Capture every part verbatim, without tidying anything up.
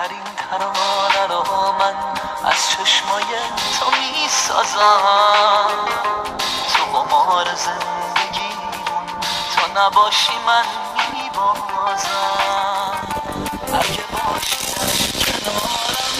بهترین ترانه رو من از چشمای تو می سازم. تو قمار زندگیمون تو نباشی من می بازم. اگه باشی در کنارم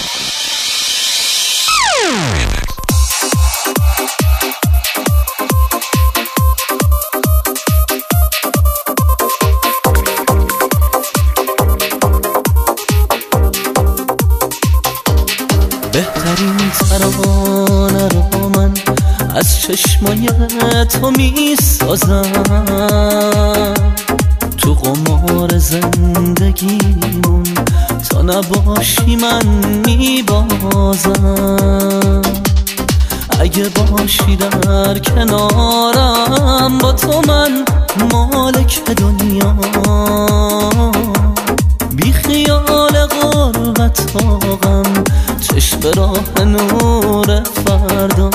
بهترین ترانه رو من از چشمای تو می سازم. تو قمار زندگیمون تا نباشی من می بازم. اگه باشی در کنارم با تو من مالک دنیا. بی خیال غربت و غم چشم راه نور فردا.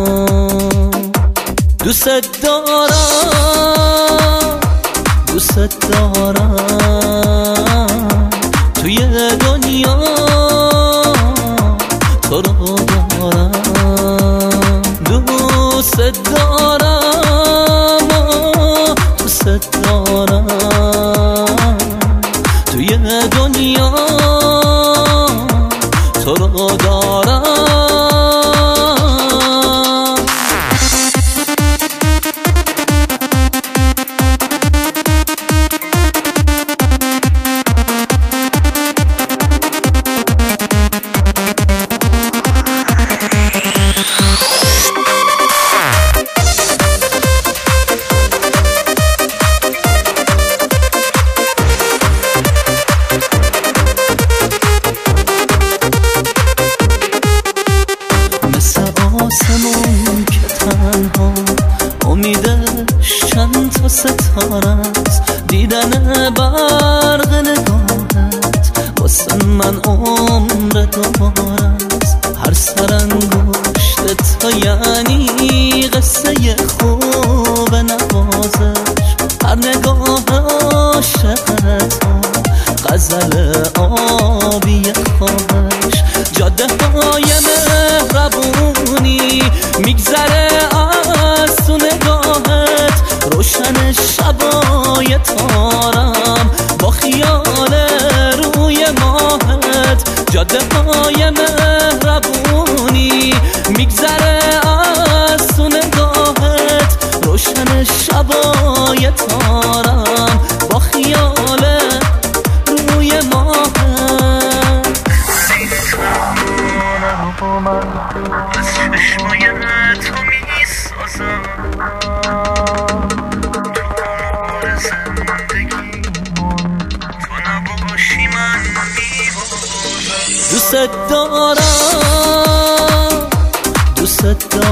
دوست دارم دوست دارم توی دنیا تو رو دارم. دوست دارم دوست دارم توی دنیا تو رو دارم. آسمون که تنها امیدش چند تا ستاره است. دیدن برق نگاهت واسه من عمر دوباره است. هر سرانگشت تو یعنی قصه خوب نوازش. هر نگاه عاشقت غزل آبی خواهش. جاده های مهربونی میگذره از تو نگاهت. روشن شبای تارم با خیال روی ماهت. جاده های مهربونی میگذره از تو نگاهت. روشن شبای تارم با خیال روی ماهت. من از چشمای تو می سازم. تو قمار زندگیمون تو نباشی من می بازم. دوست دارم دوست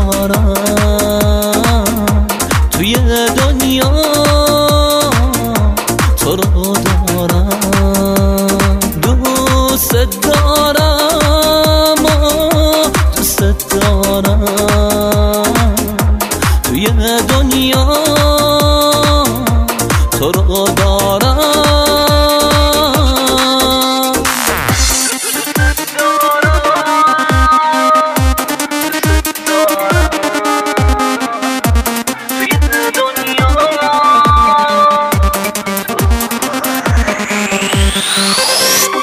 دارم توی دنیا تو رو دارم. دوست دارم دوست دارم توی دنیا تو رو دارم. We'll be right back.